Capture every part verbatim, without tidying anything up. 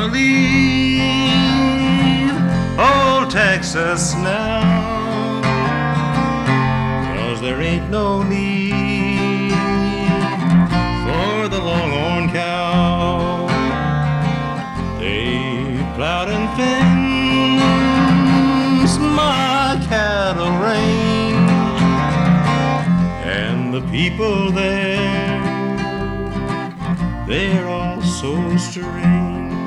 gonna leave old Texas now, 'cause there ain't no need for the longhorn cow. They plowed and fenced my cattle range, and the people there, they're all so strange.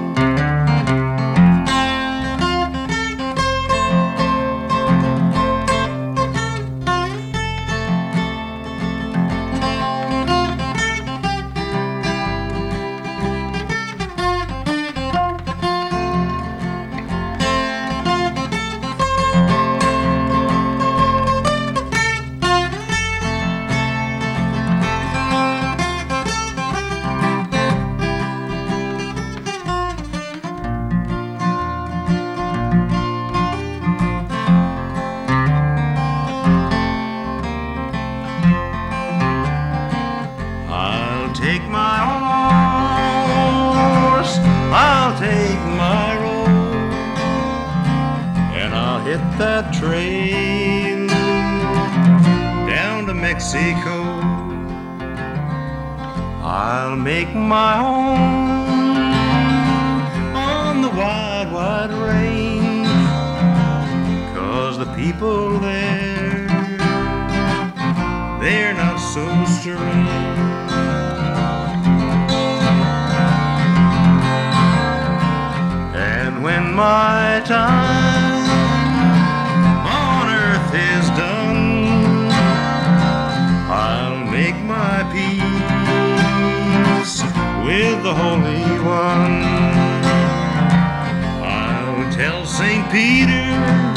Take my horse, I'll take my road, and I'll hit that trail down to Mexico. I'll make my home on the wide, wide range, 'cause the people there, they're not so strange. When my time on earth is done, I'll make my peace with the Holy One. I'll tell Saint Peter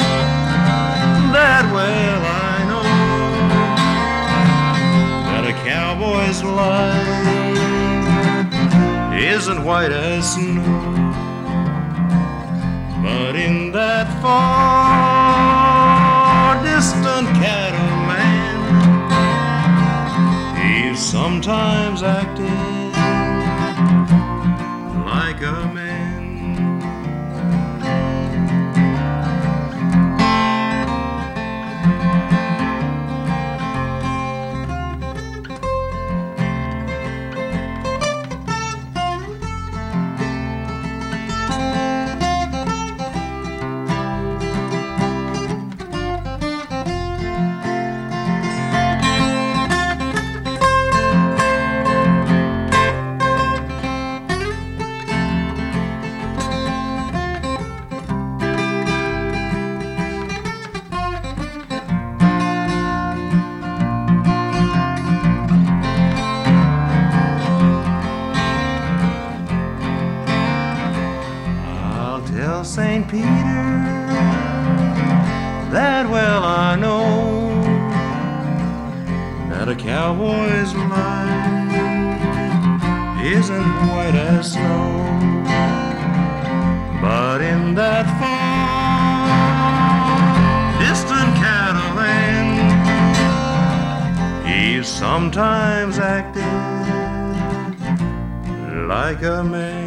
that well I know that a cowboy's life isn't white as snow. But in that far distant cattleman, he's sometimes acting like a man. Tell Saint Peter that well I know that a cowboy's life isn't white as snow. But in that far distant cattleland, he's sometimes acting like a man.